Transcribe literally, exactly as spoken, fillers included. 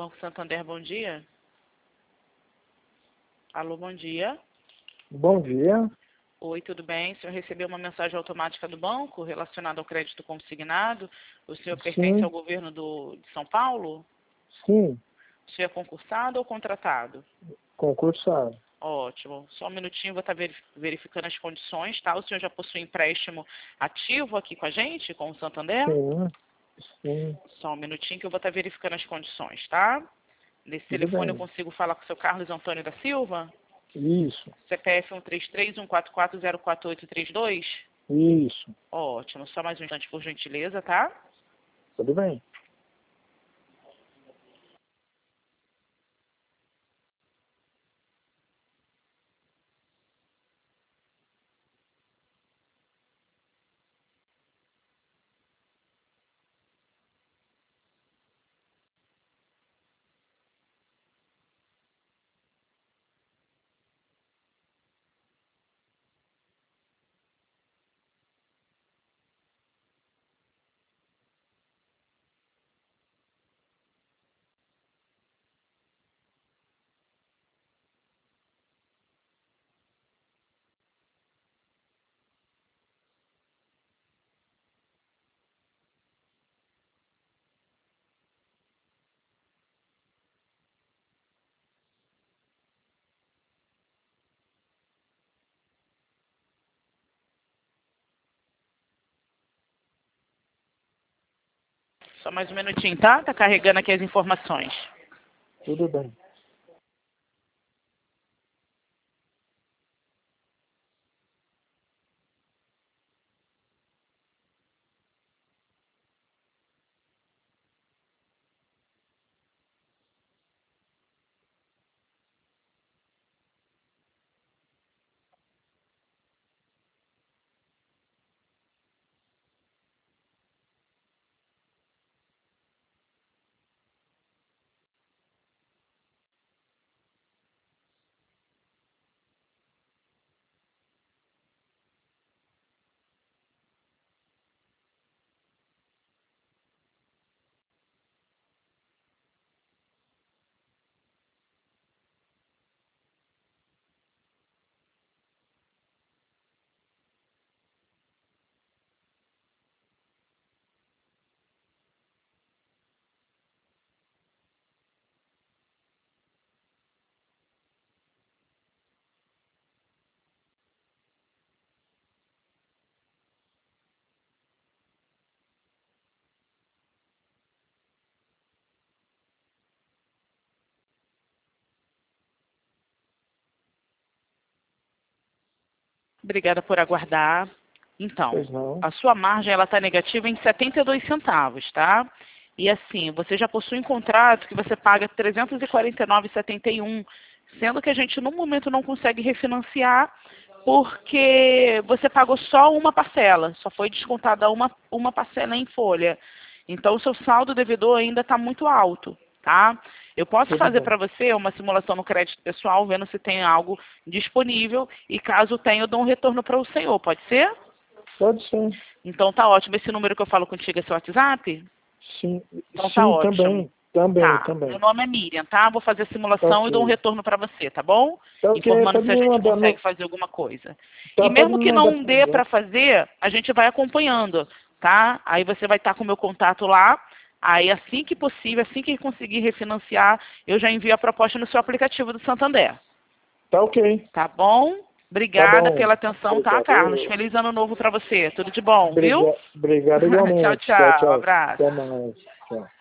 Banco Santander, bom dia. Alô, bom dia. Bom dia. Oi, tudo bem? O senhor recebeu uma mensagem automática do banco relacionada ao crédito consignado? O senhor pertence Sim, ao governo do, de São Paulo? sim, O senhor é concursado ou contratado? concursado. Ótimo. Só um minutinho, vou estar verificando as condições, tá? O senhor já possui empréstimo ativo aqui com a gente, com o Santander? Sim, sim, Só um minutinho que eu vou estar verificando as condições, tá? Nesse tudo telefone eu bem. consigo falar com o seu Carlos Antônio da Silva? Isso, C P F um três três, um quatro quatro, zero quatro oito três dois? isso, Ótimo. Só mais um instante, por gentileza, tá? tudo bem. Só mais um minutinho, tá? Tá carregando aqui as informações. Tudo bem. Obrigada por aguardar. Então, Pois não. a sua margem ela está negativa em setenta e dois centavos, tá? E assim, você já possui um contrato que você paga trezentos e quarenta e nove reais e setenta e um, sendo que a gente no momento não consegue refinanciar porque você pagou só uma parcela, só foi descontada uma, uma parcela em folha. Então, o seu saldo devedor ainda está muito alto, tá? Eu posso Tudo fazer bem. para você uma simulação no crédito pessoal, vendo se tem algo disponível, e caso tenha, eu dou um retorno para o senhor, pode ser? Pode ser. Então tá ótimo.Esse número que eu falo contigo é seu WhatsApp? Sim, Então tá sim, ótimo. também, também, Tá. Meu também. nome é Miriam, tá? Vou fazer a Tá simulação e dou um ok. retorno para você, tá bom? Tá ok, Informando pode se a me gente mandar consegue no... fazer alguma coisa. E Tá, pode mesmo me que mandar não por dê para WhatsApp. fazer, a gente vai acompanhando, tá? Aí você vai estar com o meu contato lá. Aí assim que possível, assim que conseguir refinanciar, eu já envio a proposta no seu aplicativo do Santander. Tá ok. Tá bom? Tá Obrigada bom. pela atenção, tá, Carlos? Obrigado. Feliz ano novo para você. Tudo de bom, viu? Obrigado, obrigado Tchau, igualmente. Tchau, tchau. tchau. Abraço. Até mais. Tchau.